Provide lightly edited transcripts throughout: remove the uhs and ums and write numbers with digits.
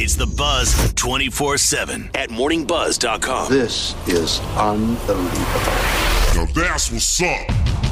It's The Buzz 24/7 at morningbuzz.com. This is unbelievable. Now that's what's up.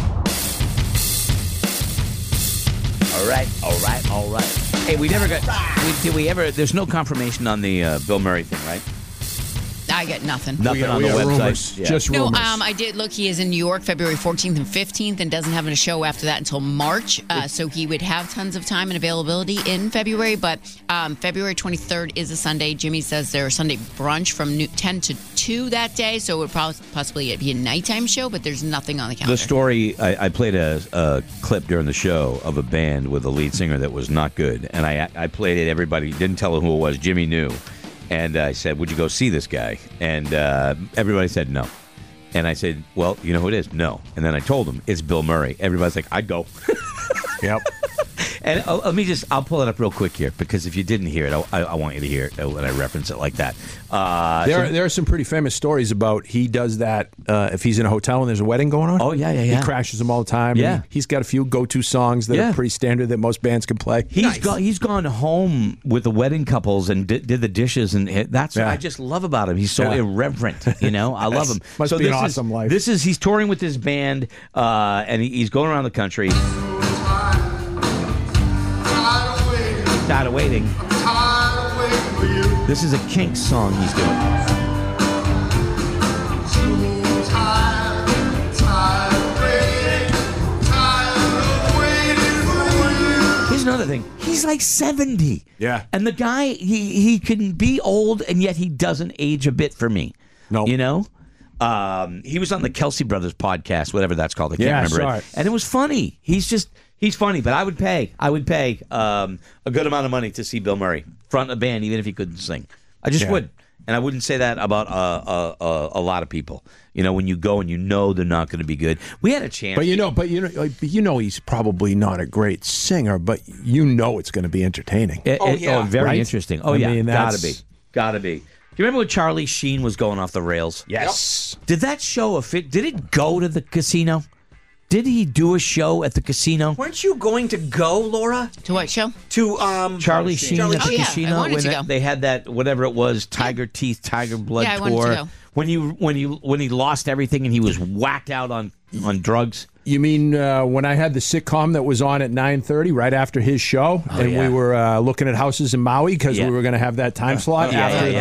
All right. Hey, we never got. Did we ever? There's no confirmation on the Bill Murray thing, right? I got nothing. Nothing on the website. Rumors. Yeah. Just No, rumors. I did look. He is in New York February 14th and 15th and doesn't have a show after that until March. So he would have tons of time and availability in February. But February 23rd is a Sunday. Jimmy says there's Sunday brunch from 10 to 2 that day. So it would possibly be a nighttime show, but there's nothing on the calendar. The story, I played a clip during the show of a band with a lead singer that was not good. And I played it. Everybody didn't tell him who it was. Jimmy knew. And I said, would you go see this guy? And everybody said no. And I said, well, you know who it is? No. And then I told them, it's Bill Murray. Everybody's like, I'd go. Yep. And I'll pull it up real quick here, because if you didn't hear it, I want you to hear it when I reference it like that. There are some pretty famous stories about he does that if he's in a hotel and there's a wedding going on. Oh, yeah. He crashes them all the time. Yeah. And he's got a few go-to songs that are pretty standard that most bands can play. He's gone home with the wedding couples and did the dishes, and that's what I just love about him. He's so irreverent, I love him. Must be an awesome life. He's touring with his band, and he's going around the country. Tired of waiting. This is a Kinks song he's doing. Here's another thing. He's like 70. Yeah. And the guy, he can be old, and yet he doesn't age a bit for me. No. He was on the Kelsey Brothers podcast, whatever that's called. I can't remember saw it. it. And it was funny. He's funny, but I would pay a good amount of money to see Bill Murray front a band, even if he couldn't sing. I just would. And I wouldn't say that about a lot of people. When you go and they're not going to be good. We had a chance. But he's probably not a great singer, but it's going to be entertaining. Very interesting. Oh, I yeah. mean, Gotta be. Do you remember when Charlie Sheen was going off the rails? Yes. Did that show did it go to the casino? Did he do a show at the casino? Weren't you going to go, Laura? To what show? To Charlie Sheen at the Yeah, casino. I wanted when to go. They had that, whatever it was, Tiger Teeth, Tiger Blood Yeah, I tour. wanted to go. When he lost everything and he was whacked out on drugs. You mean when I had the sitcom that was on at 9:30 right after his show, and we were looking at houses in Maui because we were going to have that time slot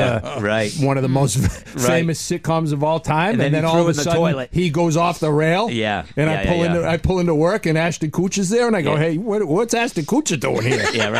after one of the most famous sitcoms of all time, and then all of a sudden he goes off the rail. Yeah, and I pull into work, and Ashton Kutcher's there, and I go, "Hey, what's Ashton Kutcher doing here?" Yeah,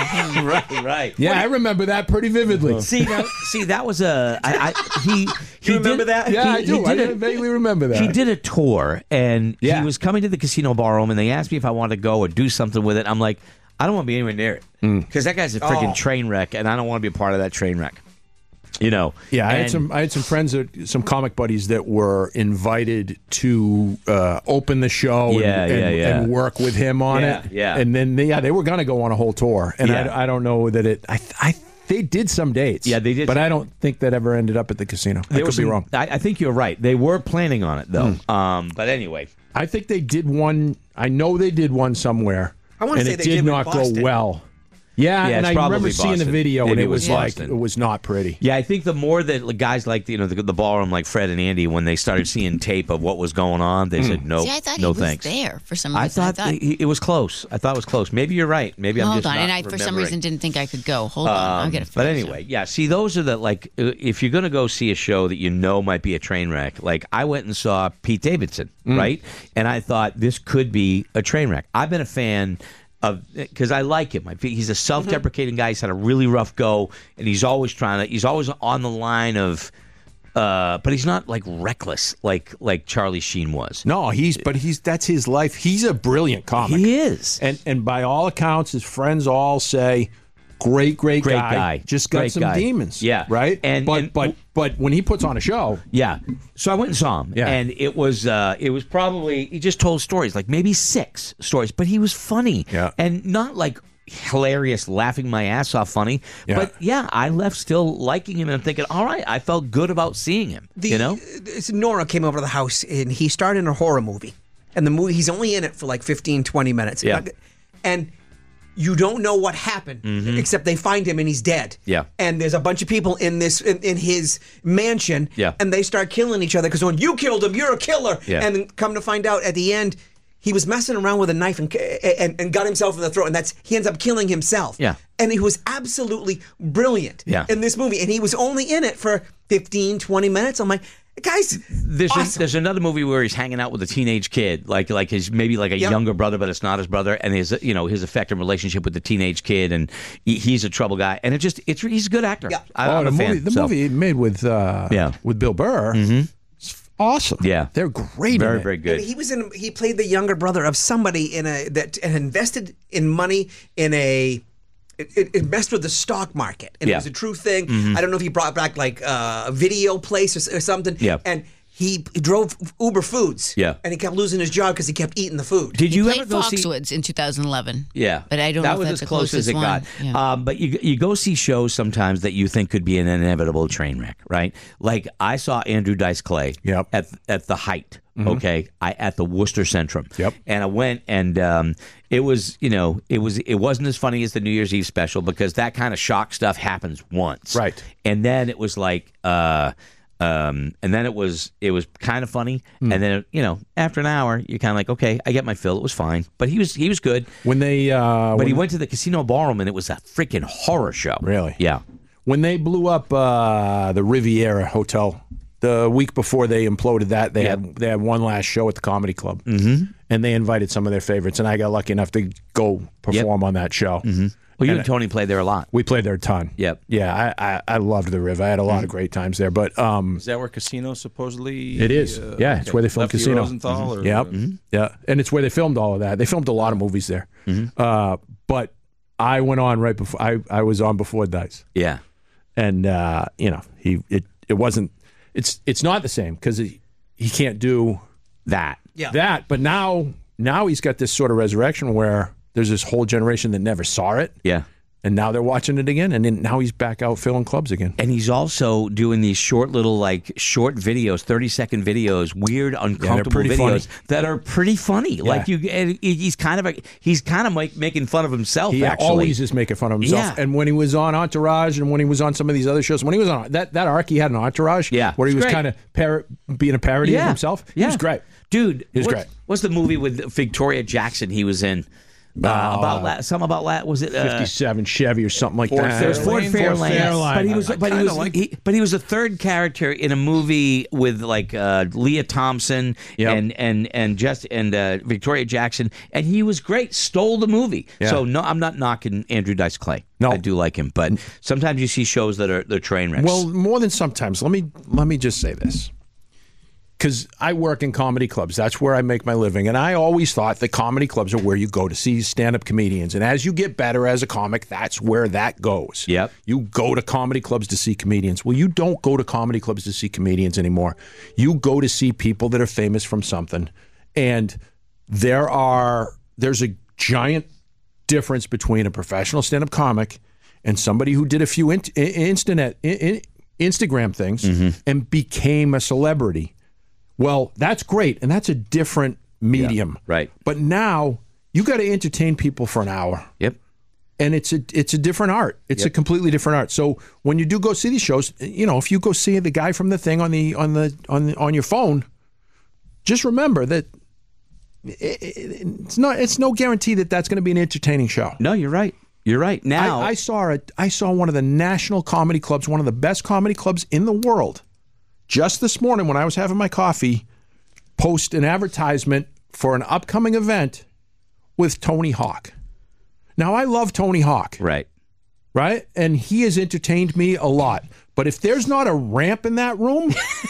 right, right. Yeah, I remember that pretty vividly. See, that was a he. You remember that? Yeah, I do. I vaguely remember that. He did a tour, and he was coming to the casino ballroom, and they asked me if I wanted to go or do something with it. I'm like, I don't want to be anywhere near it because that guy's a freaking train wreck, and I don't want to be a part of that train wreck. Yeah, I had some friends, some comic buddies that were invited to open the show and work with him on it. Yeah, and then they were going to go on a whole tour, and I don't know that it. They did some dates. Yeah, they did. But I don't think that ever ended up at the casino. I could be wrong. I think you're right. They were planning on it, though. But anyway. I think they did one. I know they did one somewhere. I want to say it they did did not with go Boston. well. Yeah, and I remember seeing the Boston. video, Maybe and it was like Boston. it was not pretty. Yeah, I think the more that guys like the ballroom, like Fred and Andy, when they started seeing tape of what was going on, they said no. See, I thought no he was thanks. there for some reason. I thought it was close. I thought it was close. Maybe you're right. Maybe I'm Hold just on, not and I for some remembering. reason didn't think I could go. Hold on, I'll get it. But anyway, yeah. See, those are if you're going to go see a show that might be a train wreck. Like I went and saw Pete Davidson, right? And I thought this could be a train wreck. I've been a fan because I like him. He's a self-deprecating guy. He's had a really rough go, and he's always on the line of. But he's not like reckless like Charlie Sheen was. No, that's his life. He's a brilliant comic. He is, and by all accounts, his friends all say, great guy. Just got some demons. Yeah, right. But when he puts on a show, yeah. So I went and saw him, and it was probably he just told stories, like maybe 6 stories, but he was funny, and not like hilarious, laughing my ass off funny. But I left still liking him and thinking, all right, I felt good about seeing him. Nora came over to the house and he starred in a horror movie, and the movie he's only in it for like 15-20 minutes. Yeah. And you don't know what happened, except they find him and he's dead. Yeah. And there's a bunch of people in his mansion. Yeah. And they start killing each other because when you killed him, you're a killer. Yeah. And come to find out at the end, he was messing around with a knife and got himself in the throat, and he ends up killing himself. Yeah. And he was absolutely brilliant in this movie, and he was only in it for 15, 20 minutes. I'm like, guys, awesome. There's another movie where he's hanging out with a teenage kid, like his maybe like a younger brother, but it's not his brother, and his affecting relationship with the teenage kid, and he's a trouble guy, and he's a good actor. Yeah. I'm a fan. The movie made with Bill Burr. It's awesome. Yeah, they're great. Very, in it. very good. And he played the younger brother of somebody that invested in money in a. It messed with the stock market, and it was a true thing. I don't know if he brought back like a video place or something. Yeah. And he drove Uber Foods. Yeah. And he kept losing his job because he kept eating the food. Did He you played ever go see Foxwoods in 2011. Yeah, But I don't that know was if that's as the close as closest it got. one. Yeah. But you go see shows sometimes that you think could be an inevitable train wreck, right? Like I saw Andrew Dice Clay at the height. Okay, at the Worcester Centrum. Yep. And I went, and it wasn't as funny as the New Year's Eve special because that kind of shock stuff happens once, right? And then it was like, and then it was kind of funny, and then after an hour you're kind of like, okay, I get my fill. It was fine, but he was good. When they, he went to the Casino Ballroom and it was a freaking horror show. Really? Yeah. When they blew up the Riviera Hotel. The week before they imploded that, they had one last show at the Comedy Club, and they invited some of their favorites, and I got lucky enough to go perform on that show. Well, you and Tony played there a lot. We played there a ton. Yep. Yeah, I loved the Riv. I had a lot of great times there. But is that where Casino supposedly? It is. It's where they filmed Lefty Casino. Rosenthal, or, yeah, and it's where they filmed all of that. They filmed a lot of movies there. But I went on right before I was on before Dice. Yeah, and it wasn't. It's not the same because he can't do that. Yeah. That. But now he's got this sort of resurrection where there's this whole generation that never saw it. Yeah. And now they're watching it again, and then now he's back out filling clubs again. And he's also doing these short videos, 30-second videos, weird, uncomfortable videos that are pretty funny. Yeah. Like he's kind of making fun of himself. He actually always is making fun of himself. Yeah. And when he was on Entourage, and when he was on some of these other shows, when he was on that arc, he had an Entourage, where he was kind of being a parody of himself. He was great, dude. He was great. What's the movie with Victoria Jackson he was in? About 57 Chevy or something like that. It was Ford Fairlane. But he was a third character in a movie with like Leah Thompson and Victoria Jackson, and he was great. Stole the movie. Yeah. So no, I'm not knocking Andrew Dice Clay. No, I do like him, but sometimes you see shows that are train wrecks. Well, more than sometimes. Let me just say this. Because I work in comedy clubs. That's where I make my living. And I always thought that comedy clubs are where you go to see stand-up comedians. And as you get better as a comic, that's where that goes. Yep. You go to comedy clubs to see comedians. Well, you don't go to comedy clubs to see comedians anymore. You go to see people that are famous from something. And there's a giant difference between a professional stand-up comic and somebody who did a few Instagram things and became a celebrity. Well, that's great, and that's a different medium. Yeah, right. But now you got to entertain people for an hour. Yep. And it's a different art. It's a completely different art. So when you do go see these shows, if you go see the guy from the thing on your phone, just remember that it's no guarantee that that's going to be an entertaining show. No, you're right. You're right. Now I saw one of the national comedy clubs, one of the best comedy clubs in the world. Just this morning when I was having my coffee, post an advertisement for an upcoming event with Tony Hawk. Now, I love Tony Hawk. Right. Right? And he has entertained me a lot. But if there's not a ramp in that room,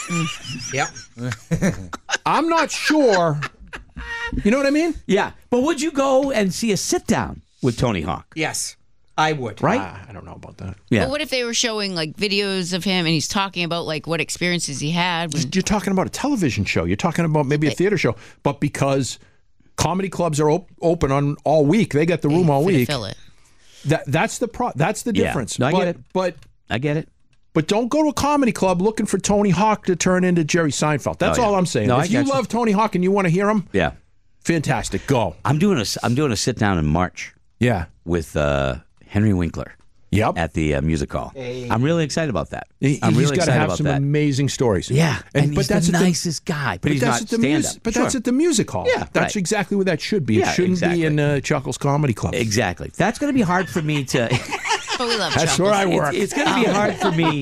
I'm not sure. You know what I mean? Yeah. But would you go and see a sit-down with Tony Hawk? Yes. I would. Right? I don't know about that. Yeah. But what if they were showing like videos of him and he's talking about like what experiences he had? You're talking about a television show. You're talking about maybe a theater show. But because comedy clubs are open on all week, they got the room all week. Fill it. That's the difference. No, I get it. But I get it. But don't go to a comedy club looking for Tony Hawk to turn into Jerry Seinfeld. That's all I'm saying. No, if you love Tony Hawk and you want to hear him, yeah, fantastic. Go. I'm doing a sit down in March. Yeah. with Henry Winkler. Yep. At the music hall. Hey. I'm really excited about that. He's got to have some amazing stories. Yeah. But that's the nicest guy. But he's not stand-up. But that's at the music hall. Yeah. That's exactly what that should be. It shouldn't be in Chuckles Comedy Club. Exactly. That's going to be hard for me to... But we love That's Chuckles. where I work. It's going to be hard for me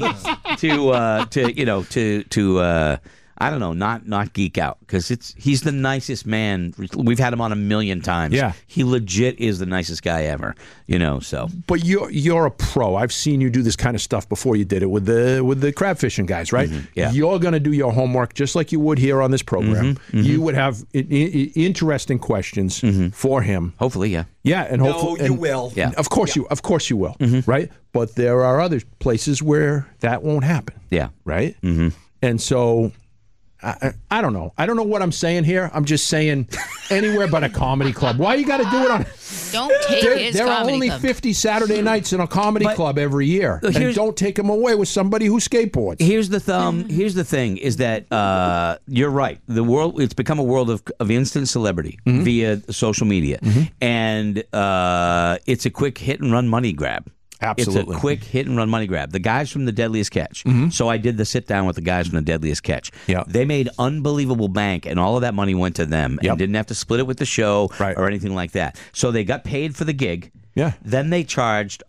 to I don't know, not geek out, because he's the nicest man. We've had him on a million times. Yeah, he legit is the nicest guy ever. So. But you're a pro. I've seen you do this kind of stuff before. You did it with the crab fishing guys, right? Mm-hmm. Yeah. You're going to do your homework just like you would here on this program. Mm-hmm. You would have interesting questions for him. Hopefully, yeah. Yeah, and hopefully you will. Yeah, of course you will. Right? But there are other places where that won't happen. Yeah. Right. And so. I don't know. I don't know what I'm saying here. I'm just saying anywhere but a comedy club. Why you got to do it on... Don't take his there are comedy only club. 50 Saturday nights in a comedy club every year. And don't take them away with somebody who skateboards. Here's the thing, is that you're right. The world, it's become a world of instant celebrity via social media. And it's a quick hit-and-run money grab. Absolutely. It's a quick hit-and-run money grab. The guys from The Deadliest Catch. So I did the sit-down with the guys from The Deadliest Catch. Yeah. They made unbelievable bank, and all of that money went to them and didn't have to split it with the show or anything like that. So they got paid for the gig. Yeah. Then they charged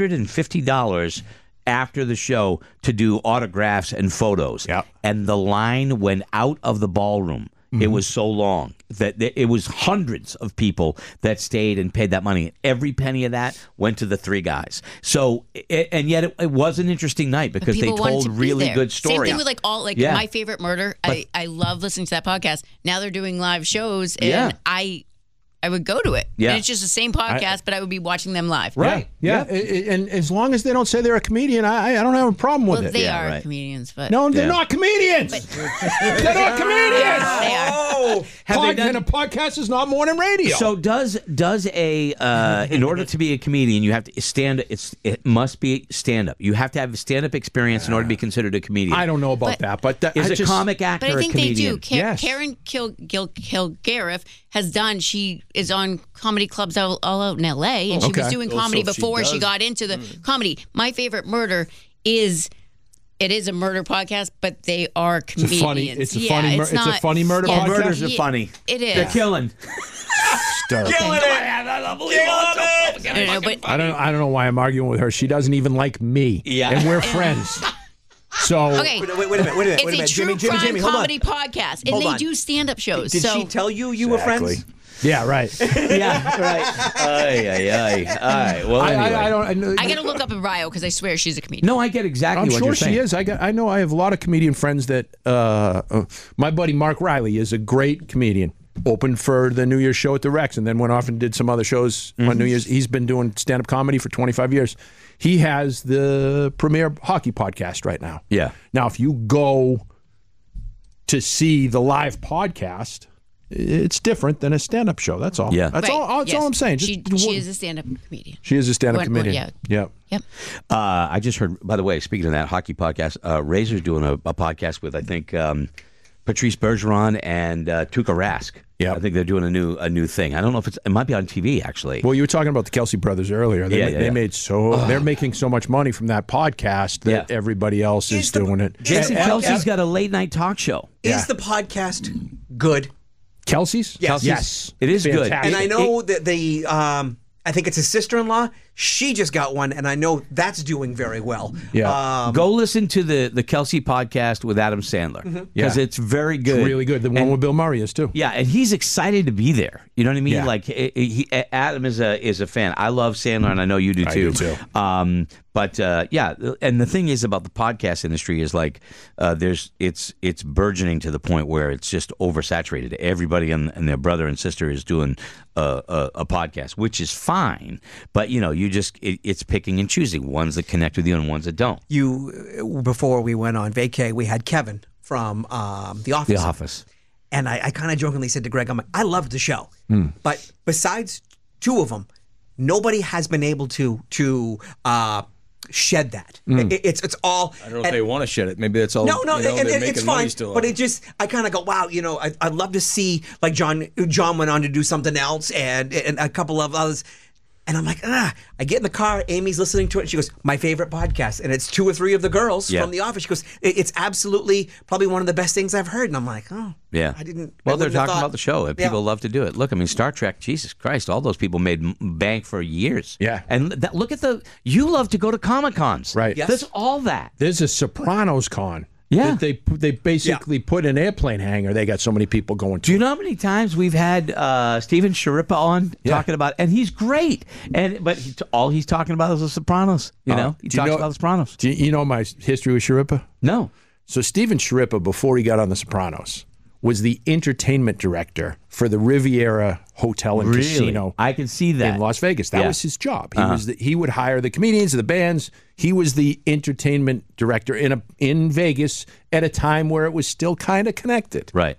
$150 after the show to do autographs and photos. Yeah. And the line went out of the ballroom. It was so long that it was hundreds of people that stayed and paid that money. Every penny of that went to the three guys. So, and yet it was an interesting night because they told really good stories. Same thing with My Favorite Murder. I love listening to that podcast. Now they're doing live shows, and I would go to it. Yeah. And it's just the same podcast, but I would be watching them live. Right. Yeah. And as long as they don't say they're a comedian, I don't have a problem with it. They are comedians, but... No, they're not comedians. They're not comedians. They are. And a podcast is not morning radio. So does a in order to be a comedian, you have to stand. It must be stand up. You have to have a stand up experience in order to be considered a comedian. I don't know about that, but is a comic actor But I think a comedian? they do. Yes. Karen Kilgariff has done. She is on comedy clubs all out in L.A. and she was doing comedy before she got into the comedy. My Favorite Murder is. It is a murder podcast, but they are comedians. It's a funny murder podcast. Murders are funny. It is. They're killing. Killing it. I don't know why I'm arguing with her. She doesn't even like me. Yeah. And we're friends. So okay. Wait a minute. It's a true crime hold on. comedy podcast, and they do stand-up shows. Did she tell you were friends? Yeah, right. Yeah, right. All right. Well, anyway. I got to look up in bio because I swear she's a comedian. No, I get exactly what you're saying. I'm sure she is. I know I have a lot of comedian friends that my buddy Mark Riley is a great comedian. Opened for the New Year's show at the Rex and then went off and did some other shows on New Year's. He's been doing stand-up comedy for 25 years. He has the premier hockey podcast right now. Yeah. Now, if you go to see the live podcast, it's different than a stand-up show. That's all. Yeah. That's all. That's all I'm saying. She is a stand-up comedian. She is a stand-up comedian. Yep. I just heard, by the way, speaking of that hockey podcast, Razor's doing a podcast with, I think, Patrice Bergeron and Tuukka Rask. Yeah, I think they're doing a new thing. I don't know if it might be on TV actually. Well, you were talking about the Kelsey brothers earlier. They made they're making so much money from that podcast that everybody else is doing it. Jason Kelsey's got a late night talk show. Is the podcast good? Kelsey's? Yes. It is good. And I know that the I think it's his sister-in-law. She just got one, and I know that's doing very well. Yeah. Go listen to the Kelsey podcast with Adam Sandler because it's very good. It's really good. The one with Bill Murray is too. Yeah, and he's excited to be there. You know what I mean? Yeah. Like Adam is a fan. I love Sandler, and I know you do too. I do too. But and the thing is about the podcast industry is like it's burgeoning to the point where it's just oversaturated. Everybody and their brother and sister is doing a podcast, which is fine. But you just it's picking and choosing ones that connect with you and ones that don't. Before we went on vacay, we had Kevin from The Office. The Office. And I kind of jokingly said to Greg, I'm like, I loved the show. But besides two of them, nobody has been able to shed that. It's all. I don't know if they want to shed it. Maybe that's all. No, and it's fine. But it just, I kind of go, wow. I'd love to see like John went on to do something else, and a couple of others. And I'm like, I get in the car. Amy's listening to it. And she goes, my favorite podcast. And it's 2 or 3 of the girls from The Office. She goes, it's absolutely probably one of the best things I've heard. And I'm like, oh, yeah. I didn't. Well, I they're wouldn't have talking thought- about the show, and people love to do it. Look, I mean, Star Trek, Jesus Christ, all those people made bank for years. Yeah. And look at you love to go to Comic-Cons. Right. Yes. There's all that. There's a Sopranos con. Yeah. That they basically put an airplane hangar. They got so many people going to. Do you know how many times we've had Steven Sciarippa on talking about, and he's great, but all he's talking about is The Sopranos. You know, he talks about The Sopranos. Do you know my history with Sciarippa? No. So Steven Sciarippa, before he got on The Sopranos, was the entertainment director for the Riviera Hotel and Casino. I can see that in Las Vegas. That was his job. He would hire the comedians, the bands. He was the entertainment director in Vegas at a time where it was still kind of connected. Right.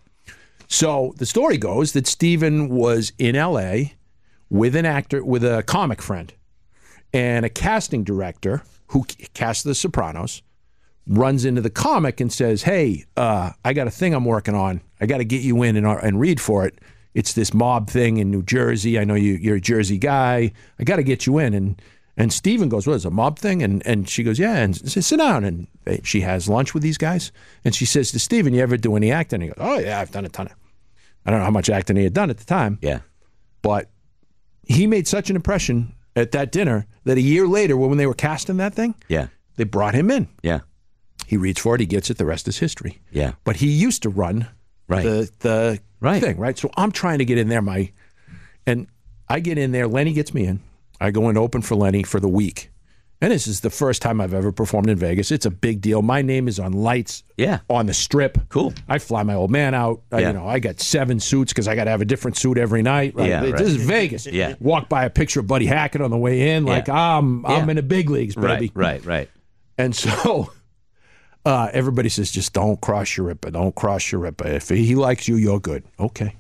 So the story goes that Steven was in L.A. with an actor, with a comic friend, and a casting director who cast The Sopranos runs into the comic and says, hey, I got a thing I'm working on. I got to get you in and read for it. It's this mob thing in New Jersey. I know you're a Jersey guy. I got to get you in. And Steven goes, what is it, a mob thing? And she goes, yeah. And says, sit down. And she has lunch with these guys. And she says to Steven, you ever do any acting? And he goes, oh, yeah, I've done a ton of. I don't know how much acting he had done at the time. Yeah. But he made such an impression at that dinner that a year later, when they were casting that thing, they brought him in. Yeah. He reads for it. He gets it. The rest is history. Yeah. But he used to run the thing, right? So I'm trying to get in there. And I get in there. Lenny gets me in. I go in to open for Lenny for the week. And this is the first time I've ever performed in Vegas. It's a big deal. My name is on lights on the Strip. Cool. I fly my old man out. I got 7 suits because I got to have a different suit every night. Right? Yeah, This is Vegas. Yeah. Walk by a picture of Buddy Hackett on the way in. Like, I'm in the big leagues, baby. Right. And so everybody says, just don't cross Sciarippa. Don't cross Sciarippa. If he likes you, you're good. Okay.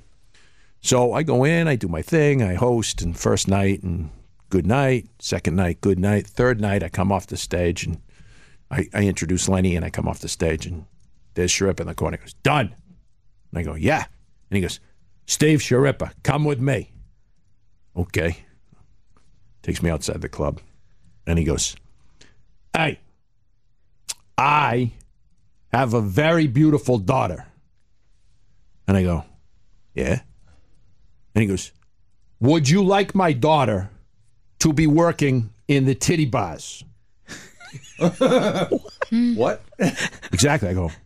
So I go in, I do my thing, I host, and first night, and good night. Second night, good night. Third night, I come off the stage, and I introduce Lenny, and I come off the stage, and there's Sciarippa in the corner. He goes, done. And I go, yeah. And he goes, Steve Sciarippa, come with me. Okay. Takes me outside the club, and he goes, hey, I have a very beautiful daughter. And I go, yeah? And he goes, would you like my daughter to be working in the titty bars? What? Exactly. I go,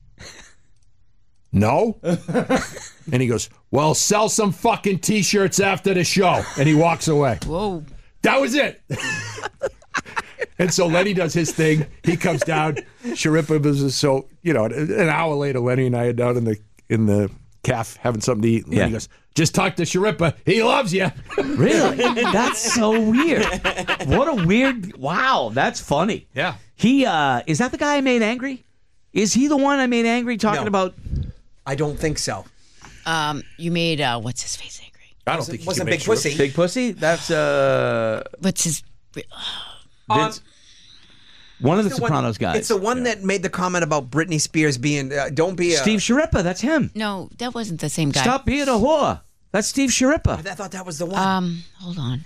no? And he goes, well, sell some fucking T-shirts after the show. And he walks away. Whoa. That was it. And so Lenny does his thing. He comes down. Sciarippa was so, an hour later, Lenny and I are down in the caf having something to eat. And he goes, just talk to Sciarippa. He loves you. Really? That's so weird. What a weird. Wow, that's funny. Yeah. He is that the guy I made angry? Is he the one I made angry talking about? I don't think so. You made what's his face angry? I don't think he Wasn't can Big make Pussy. Big Pussy? That's What's his? Vince. One of the It's the one- Sopranos guys. It's the one that made the comment about Britney Spears being, don't be a... Steve Sciarippa, that's him. No, that wasn't the same guy. Stop being a whore. That's Steve Sciarippa. I thought that was the one. Hold on.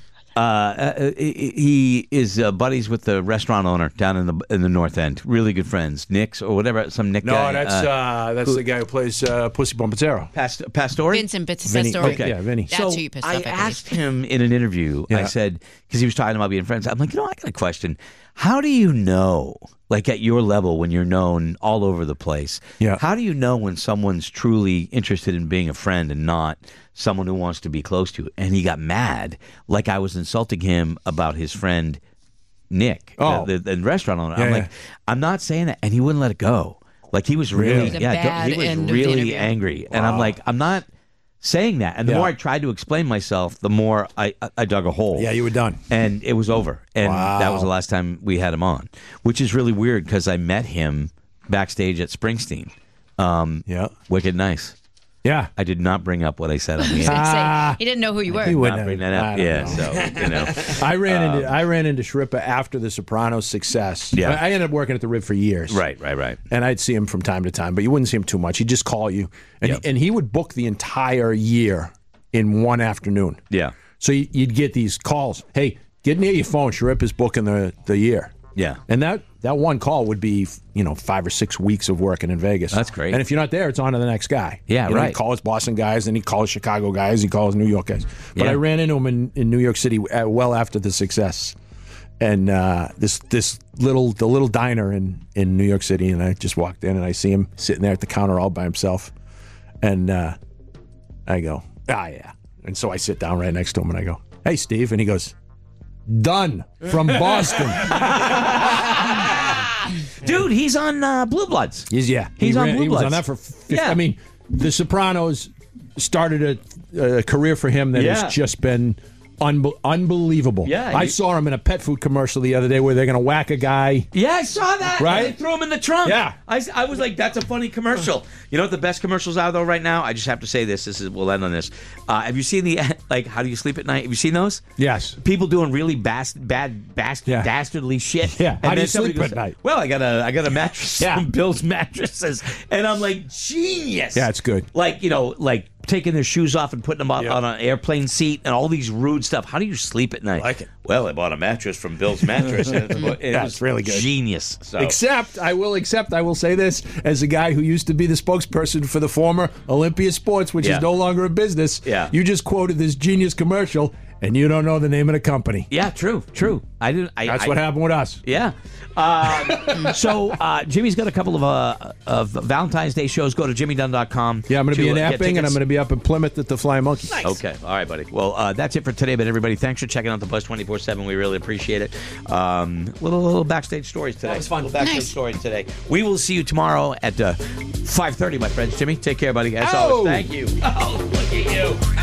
He is buddies with the restaurant owner down in the North End. Really good friends. Nick's or whatever, some Nick guy. No, that's the guy who plays Pussy Bombazero. Pastore? Vincent Vinny. Pastore. Okay. Yeah, Vinny. That's So who you pissed I off, I believe. asked him in an interview, I said, because he was talking about being friends, I'm like, I got a question. How do you know, like at your level when you're known all over the place, how do you know when someone's truly interested in being a friend and not someone who wants to be close to you? And he got mad, like I was insulting him about his friend Nick, the restaurant owner. I'm like, I'm not saying that. And he wouldn't let it go. Like he was really, It was a bad he was end of the really interview. angry. And I'm like, I'm not saying that. And the more I tried to explain myself, the more I dug a hole. Yeah, you were done. And it was over. And that was the last time we had him on, which is really weird because I met him backstage at Springsteen. Wicked nice. Yeah. I did not bring up what I said on the air. Say, he didn't know who you were. He wouldn't Not bring have. that up. I Yeah, don't know. so, I ran into Sciarippa after the Sopranos success. Yeah. I ended up working at the Rib for years. Right. And I'd see him from time to time, but you wouldn't see him too much. He'd just call you. And he would book the entire year in one afternoon. Yeah. So you'd get these calls. Hey, get near your phone. Sharip is booking the year. Yeah. And that one call would be, 5 or 6 weeks of working in Vegas. That's great. And if you're not there, it's on to the next guy. Yeah, He right. calls Boston guys, then he calls Chicago guys, he calls New York guys. But Yeah. I ran into him in New York City well after the success. And this little diner in New York City, and I just walked in and I see him sitting there at the counter all by himself. And I go, yeah. And so I sit down right next to him and I go, hey, Steve. And he goes, done from Boston. Dude, he's on Blue Bloods. He's on Blue He was Bloods. on that for 50, I mean, The Sopranos started a career for him that has just been unbelievable. Yeah, I saw him in a pet food commercial the other day where they're going to whack a guy. Yeah, I saw that. Right? They threw him in the trunk. Yeah. I was like, that's a funny commercial. You know what the best commercials are, though, right now? I just have to say this. We'll end on this. Have you seen How Do You Sleep at Night? Have you seen those? Yes. People doing really dastardly shit. Yeah. And How do you then somebody sleep goes, at night? Well, I got a mattress from Bill's Mattresses. And I'm like, genius. Yeah, it's good. Taking their shoes off and putting them on an airplane seat and all these rude stuff. How do you sleep at night? Like it. Well, I bought a mattress from Bill's Mattress. And It's really good. Genius. So. I will say this as a guy who used to be the spokesperson for the former Olympia Sports, which is no longer a business. Yeah. You just quoted this genius commercial, and you don't know the name of the company. Yeah, true. I didn't. That's what happened with us. Yeah. So Jimmy's got a couple of Valentine's Day shows. Go to jimmydunn.com. Yeah, I'm going to be in get Epping, and I'm tickets. going to be up in Plymouth at the Flying Monkey. Nice. Okay. All right, buddy. Well, that's it for today. But everybody, thanks for checking out the Buzz 24/7. We really appreciate it. Little backstage stories today. That was fun. Little backstage Nice. stories today. We will see you tomorrow at 5:30, my friends. Jimmy, take care, buddy. As always, thank you. Oh, look at you.